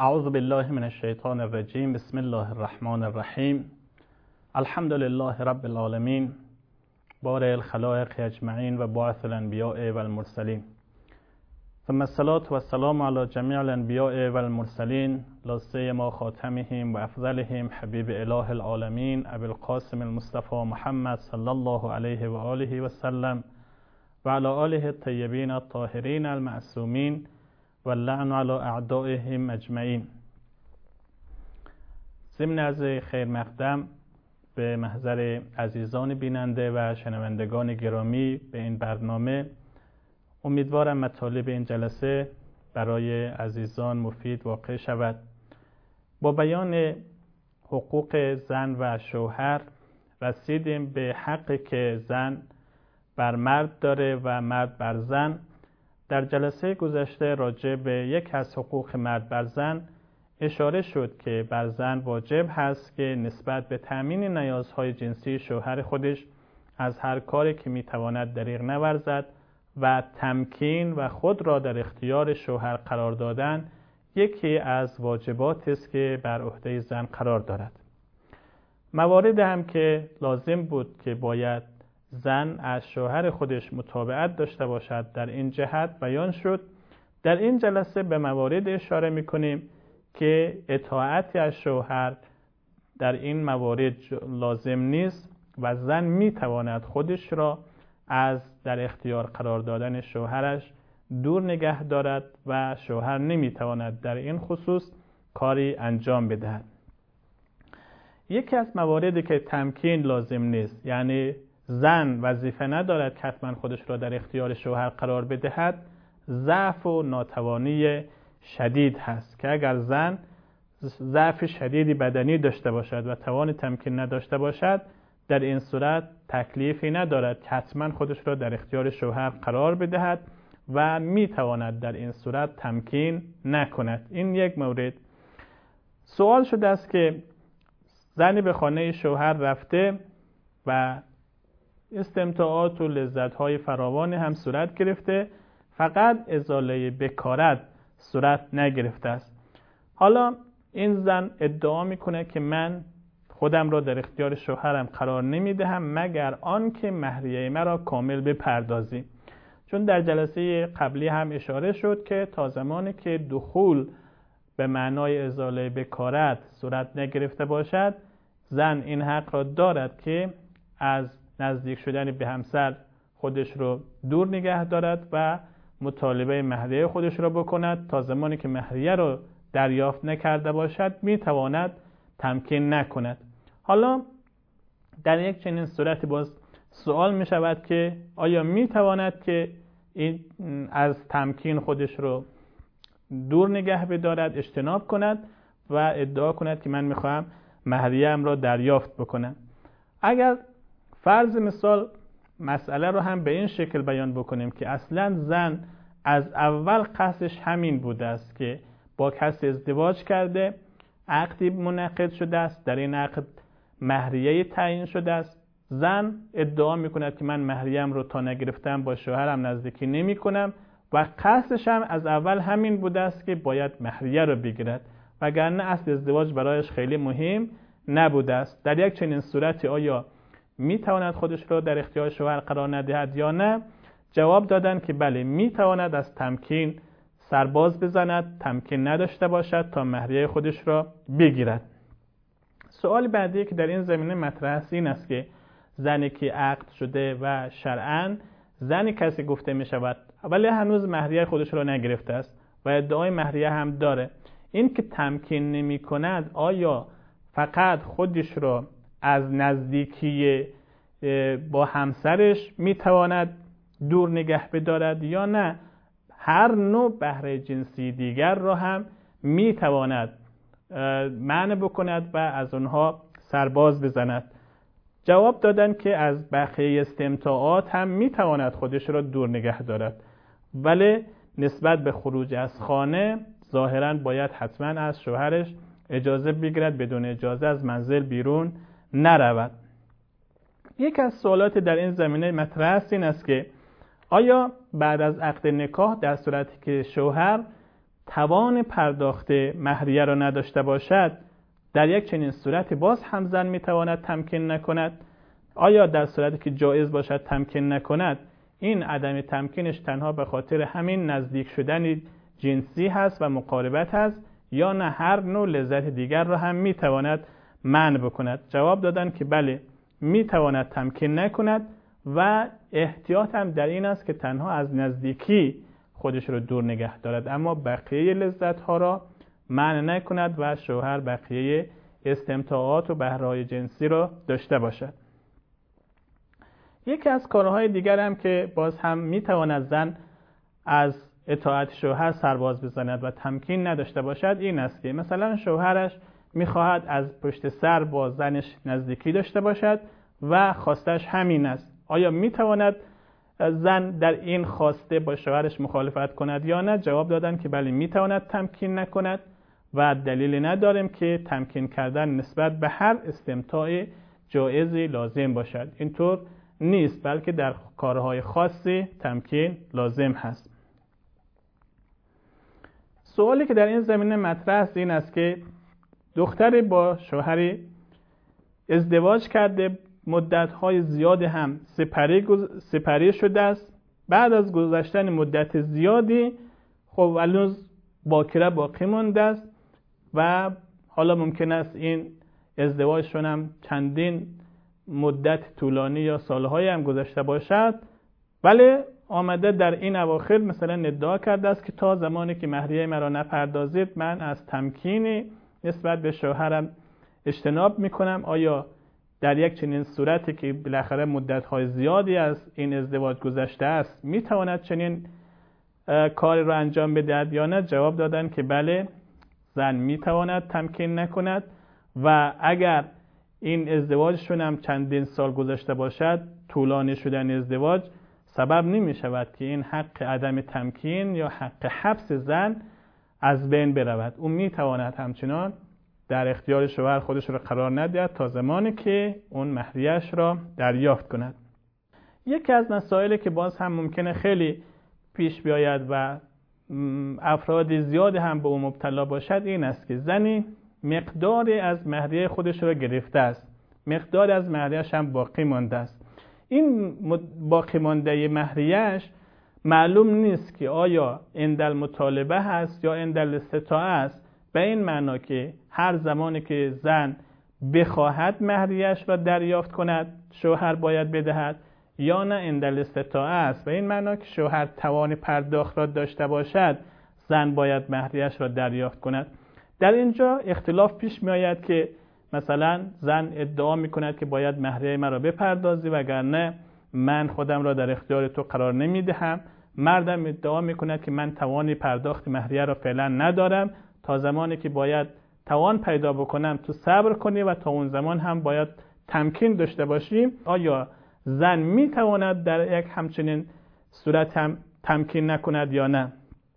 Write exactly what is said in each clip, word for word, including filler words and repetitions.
اعوذ بالله من الشیطان الرجیم. بسم الله الرحمن الرحیم. الحمد لله رب العالمین، بارئ الخلائق اجمعین و باعث الانبیاء و المرسلین. ثم الصلاة و السلام علی جمیع الانبیاء و المرسلین، لا سیما خاتمهم و افضلهم حبیب اله العالمین ابی القاسم المصطفى محمد صلی الله علیه و آله و سلم و علی آله الطیبین الطاهرین المعصومین و اللعن علی اعدائهم اجمعین. ضمن از خیر مقدم به محضر عزیزان بیننده و شنوندگان گرامی به این برنامه، امیدوارم مطالب این جلسه برای عزیزان مفید واقع شود. با بیان حقوق زن و شوهر رسیدیم به حقی که زن بر مرد داره و مرد بر زن. در جلسه گذشته راجع به یک از حقوق مرد بر زن اشاره شد که بر زن واجب هست که نسبت به تأمین نیازهای جنسی شوهر خودش از هر کاری که میتواند دریغ نورزد و تمکین و خود را در اختیار شوهر قرار دادن یکی از واجبات است که بر عهده زن قرار دارد. موارد هم که لازم بود که باید زن از شوهر خودش متابعت داشته باشد در این جهت بیان شد. در این جلسه به موارد اشاره میکنیم که اطاعتی از شوهر در این موارد لازم نیست و زن میتواند خودش را از در اختیار قرار دادن شوهرش دور نگه دارد و شوهر نمیتواند در این خصوص کاری انجام بدهد. یکی از مواردی که تمکین لازم نیست، یعنی زن وظیفه ندارد که حتما خودش را در اختیار شوهر قرار بدهد، ضعف و ناتوانی شدید هست که اگر زن ضعف شدیدی بدنی داشته باشد و توان تمکین نداشته باشد، در این صورت تکلیفی ندارد که حتما خودش را در اختیار شوهر قرار بدهد و میتواند در این صورت تمکین نکند. این یک مورد. سوال شده است که زنی به خانه شوهر رفته و استمتاعات و لذت‌های فراوان هم صورت گرفته، فقط ازاله بکارت صورت نگرفته است. حالا این زن ادعا میکنه که من خودم را در اختیار شوهرم قرار نمیدهم مگر آنکه مهریه مرا کامل بپردازی. چون در جلسه قبلی هم اشاره شد که تا زمانی که دخول به معنای ازاله بکارت صورت نگرفته باشد، زن این حق را دارد که از نزدیک شدن به همسر خودش رو دور نگه دارد و مطالبه مهریه خودش را بکند. تا زمانی که مهریه را دریافت نکرده باشد میتواند تمکین نکند. حالا در یک چنین صورتی باز سوال می شود که آیا میتواند که این از تمکین خودش رو دور نگه بدارد، اجتناب کند و ادعا کند که من میخواهم مهریه ام را دریافت بکنم؟ اگر فرض مثال مسئله رو هم به این شکل بیان بکنیم که اصلا زن از اول قصدش همین بوده است که با کسی ازدواج کرده، عقدی منعقد شده است، در این عقد مهریه تعیین شده است، زن ادعا میکند که من مهریه‌ام رو تا نگرفتم با شوهرم نزدیکی نمی کنم و قصدش هم از اول همین بوده است که باید مهریه رو بگیرد، وگرنه اصل ازدواج برایش خیلی مهم نبوده است. در یک چنین صورتی آیا میتواند خودش را در اختیار شوهر قرار ندهد یا نه؟ جواب دادن که بله، میتواند از تمکین سرباز بزند، تمکین نداشته باشد تا مهریه خودش را بگیرد. سوال بعدی که در این زمینه مطرح است این است که زنی که عقد شده و شرعاً زنی کسی گفته می شود ولی هنوز مهریه خودش را نگرفته است و ادعای مهریه هم داره، این که تمکین نمی کند آیا فقط خودش را از نزدیکی با همسرش میتواند دور نگه بدارد یا نه هر نوع بهره جنسی دیگر را هم میتواند منع بکند و از اونها سرباز بزند؟ جواب دادن که از بقیه استمتاعات هم میتواند خودش را دور نگه دارد، ولی نسبت به خروج از خانه ظاهراً باید حتما از شوهرش اجازه بگیرد، بدون اجازه از منزل بیرون نرود. یک از سوالات در این زمینه مطرح است این است که آیا بعد از عقد نکاح در صورتی که شوهر توان پرداخت مهریه را نداشته باشد، در یک چنین صورت باز هم زن میتواند تمکین نکند؟ آیا در صورتی که جایز باشد تمکین نکند، این عدم تمکینش تنها به خاطر همین نزدیک شدن جنسی هست و مقاربت هست، یا نه هر نوع لذت دیگر را هم میتواند منع بکند؟ جواب دادن که بله، میتواند تمکین نکند و احتیاط هم در این است که تنها از نزدیکی خودش رو دور نگه دارد، اما بقیه لذت ها را منع نکند و شوهر بقیه استمتاعات و بهرهای جنسی را داشته باشد. یکی از کارهای دیگر هم که باز هم میتواند زن از اطاعت شوهر سرباز بزند و تمکین نداشته باشد این است که مثلا شوهرش میخواهد از پشت سر با زنش نزدیکی داشته باشد و خواستش همین است. آیا میتواند زن در این خواسته با شوهرش مخالفت کند یا نه؟ جواب دادن که بله، میتواند تمکین نکند و دلیلی نداریم که تمکین کردن نسبت به هر استمتاع جایزی لازم باشد. اینطور نیست، بلکه در کارهای خاصی تمکین لازم هست. سوالی که در این زمینه مطرح است این است که دختری با شوهری ازدواج کرده، مدت‌های زیاد هم سپری سپری شده است. بعد از گذشتن مدت زیادی خب هنوز باکره باقی مانده است و حالا ممکن است این ازدواجشون هم چندین مدت طولانی یا سالهای هم گذشته باشد، ولی آمده در این اواخر مثلا ادعا کرده است که تا زمانی که مهریه مرا نپردازید من از تمکینی نسبت به شوهرم اجتناب میکنم. آیا در یک چنین صورتی که بالاخره مدت‌های زیادی از این ازدواج گذشته است میتواند چنین کاری را انجام بدهد یا نه؟ جواب دادن که بله، زن میتواند تمکین نکند و اگر این ازدواجشون هم چندین سال گذشته باشد، طولانی شدن ازدواج سبب نمی شود که این حق عدم تمکین یا حق حبس زن از بین برود. اون می تواند همچنان در اختیار شوهر خودش را قرار ندهد تا زمانی که اون مهریه‌اش را دریافت کند. یکی از مسائلی که باز هم ممکنه خیلی پیش بیاید و افراد زیاد هم به اون مبتلا باشد این است که زنی مقداری از مهریه خودش را گرفته است، مقداری از مهریه‌اش هم باقی مانده است. این باقی مانده مهریه‌اش معلوم نیست که آیا عند مطالبه هست یا عند الاستطاعه است، به این معنا که هر زمانی که زن بخواهد مهریه‌اش را دریافت کند شوهر باید بدهد، یا نه عند الاستطاعه است، به این معنا که شوهر توان پرداخت را داشته باشد زن باید مهریه‌اش را دریافت کند. در اینجا اختلاف پیش می آید که مثلا زن ادعا می کند که باید مهریه مرا بپردازی وگرنه من خودم را در اختیار تو قرار نمی دهم. مردم ادعا می کند که من توان پرداخت مهریه را فعلا ندارم، تا زمانی که باید توان پیدا بکنم تو صبر کنی و تا اون زمان هم باید تمکین داشته باشیم. آیا زن می تواند در یک همچنین صورت هم تمکین نکند یا نه؟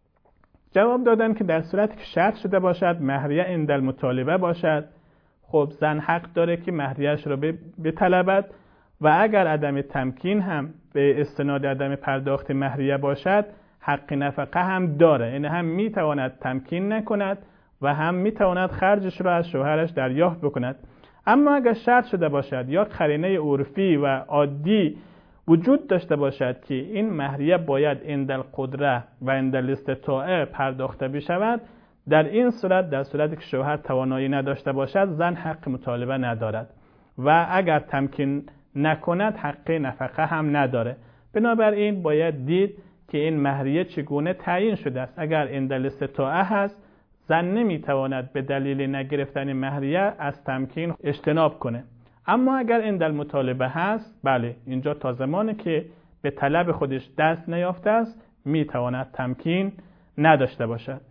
جواب دادن که در صورتی که شرط شده باشد مهریه عند المطالبه باشد، خب زن حق داره که مهریه‌اش را بطلبد و اگر عدم تمکین هم به استناد عدم پرداخت مهریه باشد حق نفقه هم داره، یعنی هم میتواند تمکین نکند و هم میتواند خرجش را از شوهرش دریافت بکند. اما اگر شرط شده باشد یا قرینه عرفی و عادی وجود داشته باشد که این مهریه باید عند القدره و عند الاستطاعه پرداخته بشود، در این صورت، در صورتی که شوهر توانایی نداشته باشد، زن حق مطالبه ندارد و اگر تمکین نکند حق نفقه هم نداره. بنابراین باید دید که این مهریه چگونه تعیین شده است. اگر عند الاستطاعه هست، زن نمیتواند به دلیل نگرفتن مهریه از تمکین اجتناب کنه. اما اگر عند المطالبه هست، بله، اینجا تا زمانی که به طلب خودش دست نیافته است میتواند تمکین نداشته باشد.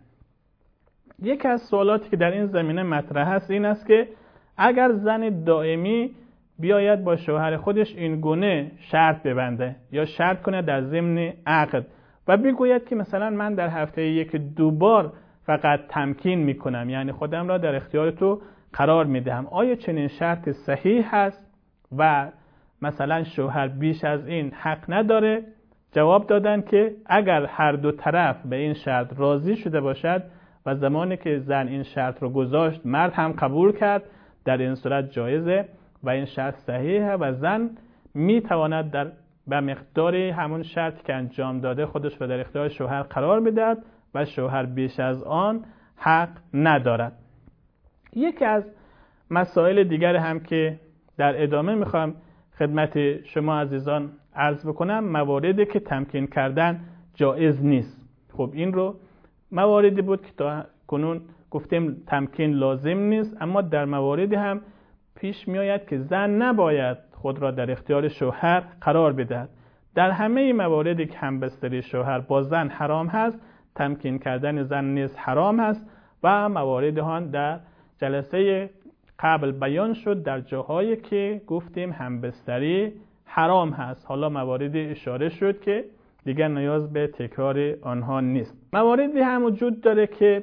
یکی از سوالاتی که در این زمینه مطرح است این است که اگر زن دائمی بیاید با شوهر خودش این گونه شرط ببنده یا شرط کنه در ضمن عقد و بگوید که مثلا من در هفته یک دو بار فقط تمکین میکنم، یعنی خودم را در اختیار تو قرار میدهم، آیا چنین شرط صحیح هست و مثلا شوهر بیش از این حق نداره؟ جواب دادن که اگر هر دو طرف به این شرط راضی شده باشد و زمانی که زن این شرط رو گذاشت مرد هم قبول کرد، در این صورت جایزه و این شرط صحیحه و زن میتواند در به مقدار همون شرطی که انجام داده خودش رو در اختیار شوهر قرار بدهد و شوهر بیش از آن حق ندارد. یکی از مسائل دیگر هم که در ادامه میخوام خدمت شما عزیزان عرض بکنم، مواردی که تمکین کردن جایز نیست. خب این رو مواردی بود که تا کنون گفتیم تمکین لازم نیست، اما در مواردی هم پیش می آید که زن نباید خود را در اختیار شوهر قرار بدهد. در همه مواردی که همبستری شوهر با زن حرام هست، تمکین کردن زن نیز حرام هست و مواردی ها در جلسه قبل بیان شد در جاهایی که گفتیم همبستری حرام هست. حالا مواردی اشاره شد که دیگر نیاز به تکرار آنها نیست. مواردی هم وجود داره که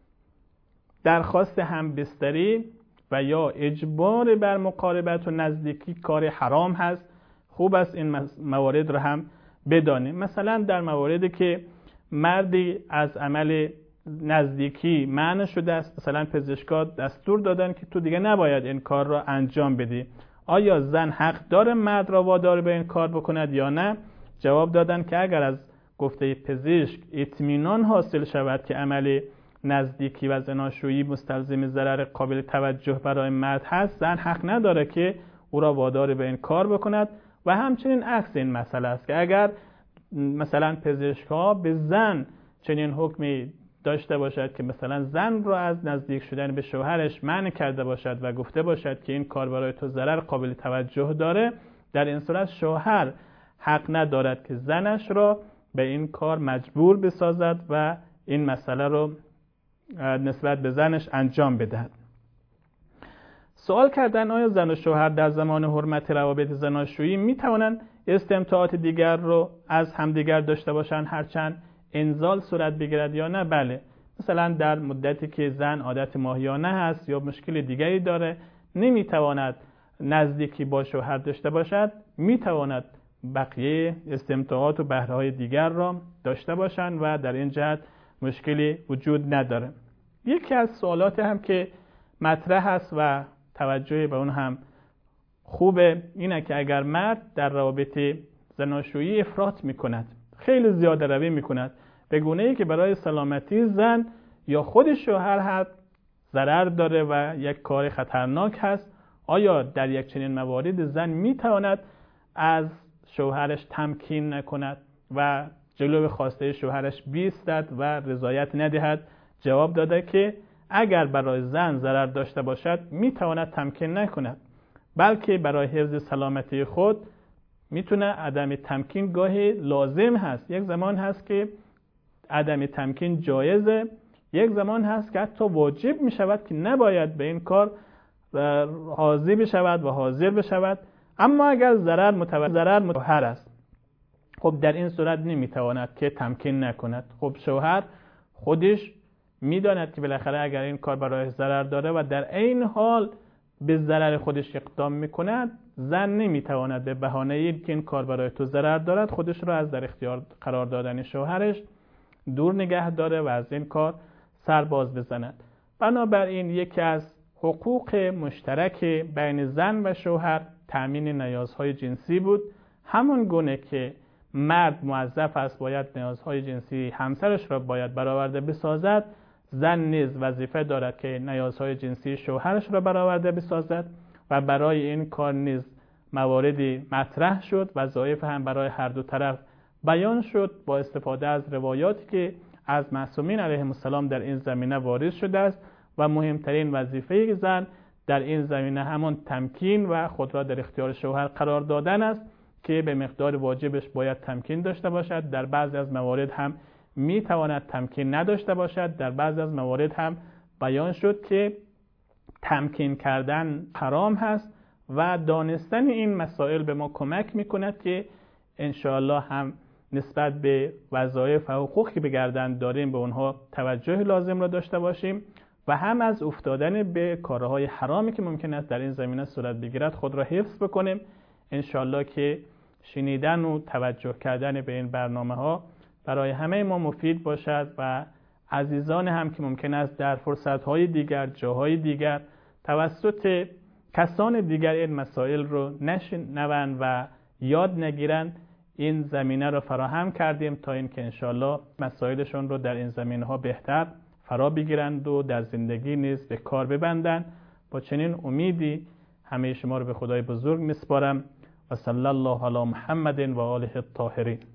درخواست همبستری و یا اجبار بر مقاربت و نزدیکی کار حرام هست. خوب است این موارد رو هم بدانیم. مثلا در مواردی که مردی از عمل نزدیکی منع شده است، مثلا پزشکا دستور دادن که تو دیگه نباید این کار را انجام بدی، آیا زن حق داره مرد را وادار به این کار بکند یا نه؟ جواب دادن که اگر از گفته پزشک اطمینان حاصل شود که عمل نزدیکی و زناشویی مستلزم ضرر قابل توجه برای مرد هست، زن حق نداره که او را وادار به این کار بکند. و همچنین عکس این مسئله است که اگر مثلا پزشک ها به زن چنین حکمی داشته باشد که مثلا زن را از نزدیک شدن به شوهرش منع کرده باشد و گفته باشد که این کار برای تو ضرر قابل توجه داره، در این صورت شوهر حق ندارد که زنش را به این کار مجبور بسازد و این مسئله رو نسبت به زنش انجام بدهد. سوال کردن آیا زن و شوهر در زمان حرمت روابط زناشویی می توانند استمتاعات دیگر رو از همدیگر داشته باشند هرچند انزال صورت بگیرد یا نه؟ بله. مثلا در مدتی که زن عادت ماهیانه هست یا مشکل دیگری داره، نمی تواند نزدیکی با شوهر داشته باشد، می تواند بقیه استمتاعات و بهره‌های دیگر را داشته باشند و در این جهت مشکلی وجود نداره. یکی از سوالات هم که مطرح است و توجه به اون هم خوبه اینه که اگر مرد در روابط زناشویی افراط میکند، خیلی زیاده روی میکند، به گونه‌ای که برای سلامتی زن یا خود شوهر هم ضرر داره و یک کار خطرناک هست، آیا در یک چنین موارد زن میتواند از شوهرش تمکین نکند و جلو خواسته شوهرش بیستد و رضایت ندهد؟ جواب داده که اگر برای زن ضرر داشته باشد میتواند تمکین نکند، بلکه برای حفظ سلامتی خود میتونه عدم تمکین گاهی لازم هست. یک زمان هست که عدم تمکین جایزه، یک زمان هست که حتی واجب میشود که نباید به این کار حاضر بشود و حاضر بشود. اما اگر ضرر متوجه ضرر متوهر است، خب در این صورت نمیتواند که تمکین نکند. خب شوهر خودش میداند که بالاخره اگر این کار برای ضرر داره و در این حال به ضرر خودش اقدام میکند، زن نمیتواند به بهانه ای که این کار برای تو ضرر دارد خودش را از در اختیار قرار دادن شوهرش دور نگه داره و از این کار سر باز بزند. بنابراین یکی از حقوق مشترک بین زن و شوهر تامین نیازهای جنسی بود. همون گونه که مرد موظف است باید نیازهای جنسی همسرش را باید برآورده بسازد، زن نیز وظیفه دارد که نیازهای جنسی شوهرش را برآورده بسازد و برای این کار نیز مواردی مطرح شد، وظایف هم برای هر دو طرف بیان شد با استفاده از روایاتی که از معصومین علیهم السلام در این زمینه وارد شده است و مهمترین وظیفه زن در این زمینه همون تمکین و خود را در اختیار شوهر قرار دادن است که به مقدار واجبش باید تمکین داشته باشد. در بعضی از موارد هم می تواند تمکین نداشته باشد. در بعضی از موارد هم بیان شد که تمکین کردن حرام هست و دانستن این مسائل به ما کمک می کند که انشاءالله هم نسبت به وظایف و حقوقی به گردن داریم به اونها توجه لازم را داشته باشیم و هم از افتادن به کارهای حرامی که ممکن است در این زمینه صورت بگیرد خود را حفظ بکنیم. انشاءالله که شنیدن و توجه کردن به این برنامه ها برای همه ما مفید باشد و عزیزان هم که ممکن است در فرصت‌های دیگر، جاهای دیگر توسط کسان دیگر این مسائل رو نشنوند و یاد نگیرند، این زمینه رو فراهم کردیم تا اینکه انشالله مسائلشون رو در این زمینه‌ها بهتر فرا بگیرند و در زندگی نیز به کار ببندند. با چنین امیدی همه شما رو به خدای بزرگ میسپارم و صلی الله علی محمد و آله الطاهرین.